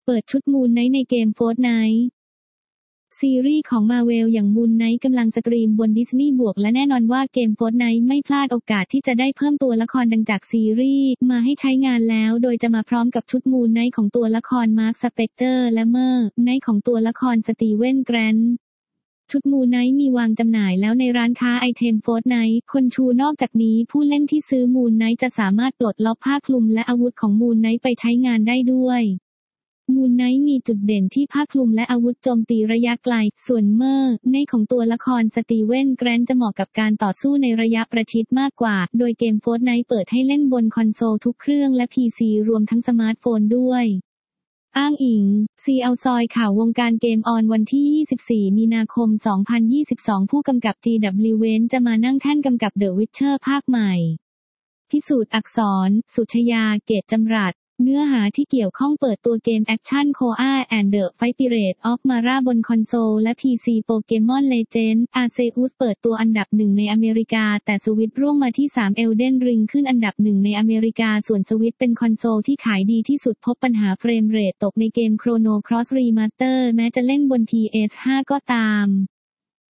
เปิดชุดมูนไนท์ในเกม Fortnite ซีรีส์ของ Marvel อย่างมูนไนท์กำลังสตรีมบน Disney บวกและแน่นอนว่าเกม Fortnite ไม่พลาดโอกาสที่จะได้เพิ่มตัวละครดังจากซีรีส์มาให้ใช้งานแล้วโดยจะมาพร้อมกับชุดมูนไนท์ของตัวละครมาร์ค สเปกเตอร์และเมอร์ไนท์ของตัวละครสตีเวน แกรนท์ชุดมูนไนท์มีวางจำหน่ายแล้วในร้านค้าไอเทม Fortnite คนชูนอกจากนี้ผู้เล่นที่ซื้อมูนไนท์จะสามารถปลดล็อกผ้าคลุมและอาวุธของมูนไนท์ไปใช้งานได้ด้วยมูนไนท์มีจุดเด่นที่ผ้าคลุมและอาวุธโจมตีระยะไกลส่วนเมอร์ไนท์ของตัวละครสตีเวน แกรนท์จะเหมาะกับการต่อสู้ในระยะประชิดมากกว่าโดยเกม Fortnite เปิดให้เล่นบนคอนโซลทุกเครื่องและ PC รวมทั้งสมาร์ทโฟนด้วยอ้างอิง CL ซอยข่าววงการเกมออนวันที่ 24 มีนาคม 2022 ผู้กำกับ GW เวนจะมานั่งแท่นกำกับ The Witcher ภาคใหม่พิสูจน์อักษร สุชยา เกตจำรัดเนื้อหาที่เกี่ยวข้องเปิดตัวเกมแอคชั่น Koa and the Fight Pirate of Mara บนคอนโซลและ PC Pokemon Legends Arceus เปิดตัวอันดับ1ในอเมริกาแต่สวิตร่วงมาที่3 Elden Ring ขึ้นอันดับ1ในอเมริกาส่วนสวิตเป็นคอนโซลที่ขายดีที่สุดพบปัญหาเฟรมเรทตกในเกม Chrono Cross Remaster แม้จะเล่นบน PS5 ก็ตาม